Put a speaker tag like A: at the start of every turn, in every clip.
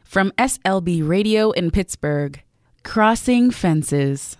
A: From SLB Radio in Pittsburgh, Crossing Fences.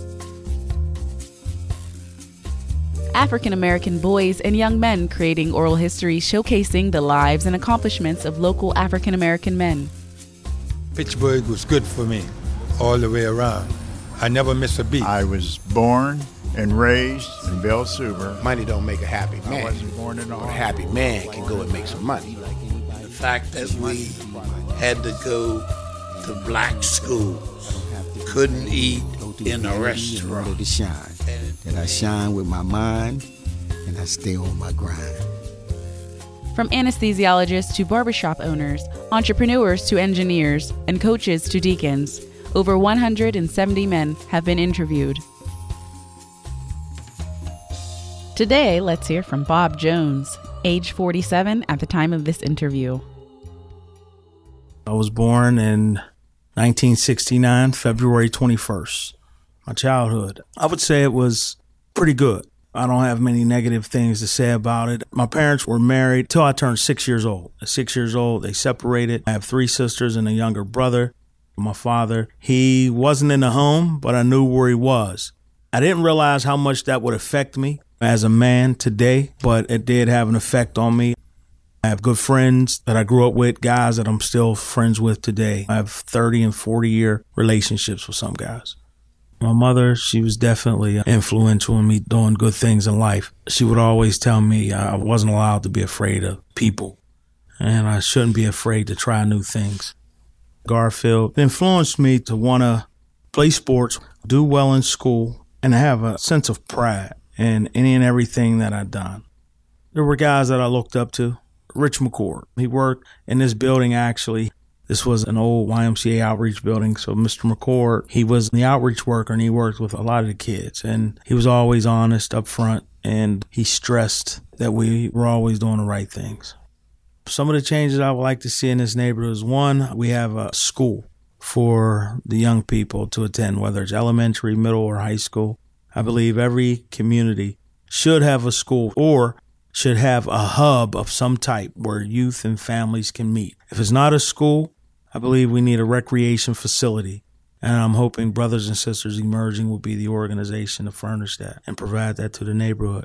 A: African American boys and young men creating oral history showcasing the lives and accomplishments of local African American men.
B: Pittsburgh was good for me all the way around. I never missed a beat.
C: I was born and raised in Belle Suber.
D: Money don't make a happy man.
C: I wasn't born in a
D: happy man can go and make some money.
E: The fact that we had to go to black schools, couldn't eat in a restaurant.
F: That I shine with my mind and I stay on my grind.
A: From anesthesiologists to barbershop owners, entrepreneurs to engineers, and coaches to deacons, over 170 men have been interviewed. Today, let's hear from Bob Jones, age 47 at the time of this interview.
G: I was born in 1969, February 21st. My childhood, I would say it was pretty good. I don't have many negative things to say about it. My parents were married till I turned 6 years old. At 6 years old, they separated. I have 3 sisters and a younger brother. My father, he wasn't in the home, but I knew where he was. I didn't realize how much that would affect me as a man today, but it did have an effect on me. I have good friends that I grew up with, guys that I'm still friends with today. I have 30 and 40-year relationships with some guys. My mother, she was definitely influential in me doing good things in life. She would always tell me I wasn't allowed to be afraid of people, and I shouldn't be afraid to try new things. Garfield influenced me to want to play sports, do well in school, and have a sense of pride in any and everything that I'd done. There were guys that I looked up to. Rich McCord, he worked in this building actually. This was an old YMCA outreach building. So Mr. McCord, he was the outreach worker and he worked with a lot of the kids. And he was always honest up front and he stressed that we were always doing the right things. Some of the changes I would like to see in this neighborhood is, one, we have a school for the young people to attend, whether it's elementary, middle, or high school. I believe every community should have a school or should have a hub of some type where youth and families can meet. If it's not a school, I believe we need a recreation facility. And I'm hoping Brothers and Sisters Emerging will be the organization to furnish that and provide that to the neighborhood.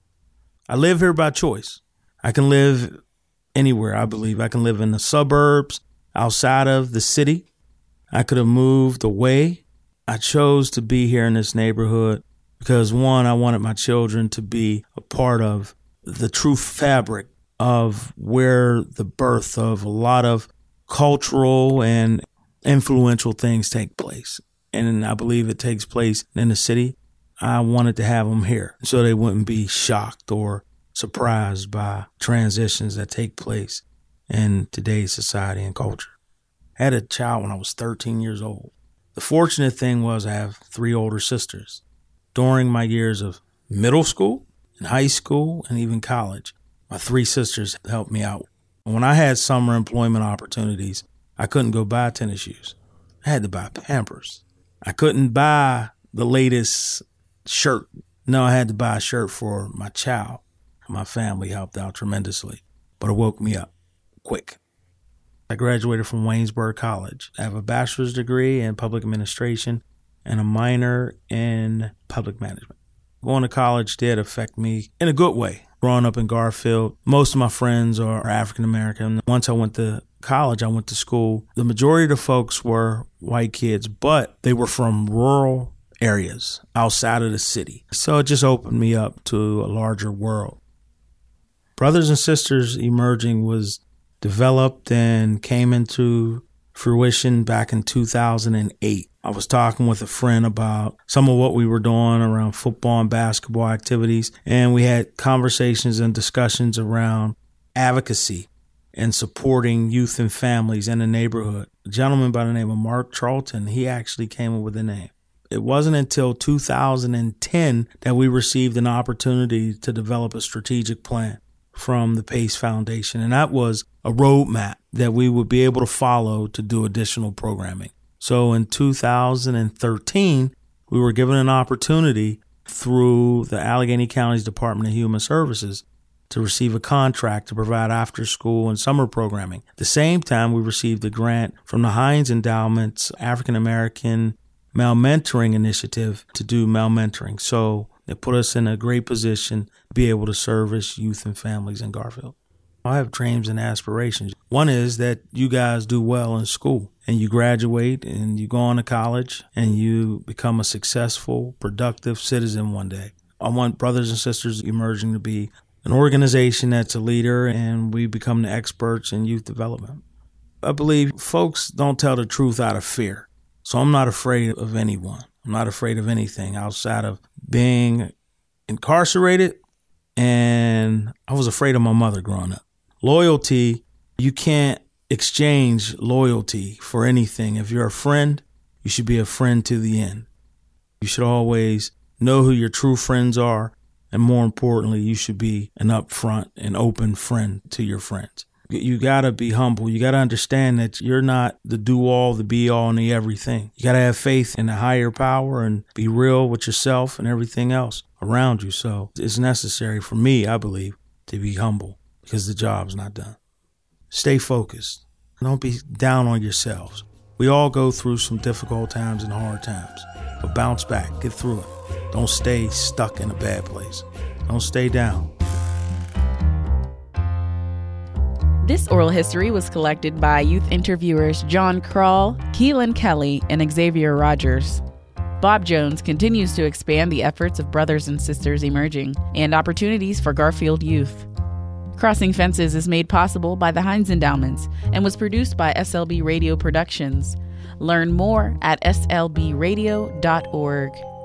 G: I live here by choice. I can live anywhere, I believe. I can live in the suburbs, outside of the city. I could have moved away. I chose to be here in this neighborhood because, one, I wanted my children to be a part of the true fabric of where the birth of a lot of cultural and influential things take place. And I believe it takes place in the city. I wanted to have them here so they wouldn't be shocked or surprised by transitions that take place in today's society and culture. I had a child when I was 13 years old. The fortunate thing was I have 3 older sisters. During my years of middle school, in high school, and even college, my 3 sisters helped me out. When I had summer employment opportunities, I couldn't go buy tennis shoes. I had to buy Pampers. I couldn't buy the latest shirt. No, I had to buy a shirt for my child. My family helped out tremendously, but it woke me up quick. I graduated from Waynesburg College. I have a bachelor's degree in public administration and a minor in public management. Going to college did affect me in a good way. Growing up in Garfield, most of my friends are African American. Once I went to college, I went to school. The majority of the folks were white kids, but they were from rural areas outside of the city. So it just opened me up to a larger world. Brothers and Sisters Emerging was developed and came into fruition back in 2008. I was talking with a friend about some of what we were doing around football and basketball activities, and we had conversations and discussions around advocacy and supporting youth and families in the neighborhood. A gentleman by the name of Mark Charlton, he actually came up with the name. It wasn't until 2010 that we received an opportunity to develop a strategic plan from the PACE Foundation, and that was a roadmap that we would be able to follow to do additional programming. So in 2013, we were given an opportunity through the Allegheny County's Department of Human Services to receive a contract to provide after-school and summer programming. At the same time, we received a grant from the Heinz Endowment's African American Male Mentoring Initiative to do male mentoring. So it put us in a great position to be able to service youth and families in Garfield. I have dreams and aspirations. One is that you guys do well in school and you graduate and you go on to college and you become a successful, productive citizen one day. I want Brothers and Sisters Emerging to be an organization that's a leader and we become the experts in youth development. I believe folks don't tell the truth out of fear. So I'm not afraid of anyone. I'm not afraid of anything outside of being incarcerated, and I was afraid of my mother growing up. Loyalty, you can't exchange loyalty for anything. If you're a friend, you should be a friend to the end. You should always know who your true friends are, and more importantly, you should be an upfront and open friend to your friends. You got to be humble. You got to understand that you're not the do-all, the be-all, and the everything. You got to have faith in a higher power and be real with yourself and everything else around you. So it's necessary for me, I believe, to be humble because the job's not done. Stay focused. Don't be down on yourselves. We all go through some difficult times and hard times, but bounce back, get through it. Don't stay stuck in a bad place. Don't stay down.
A: This oral history was collected by youth interviewers John Krall, Keelan Kelly, and Xavier Rogers. Bob Jones continues to expand the efforts of Brothers and Sisters Emerging and opportunities for Garfield youth. Crossing Fences is made possible by the Heinz Endowments and was produced by SLB Radio Productions. Learn more at slbradio.org.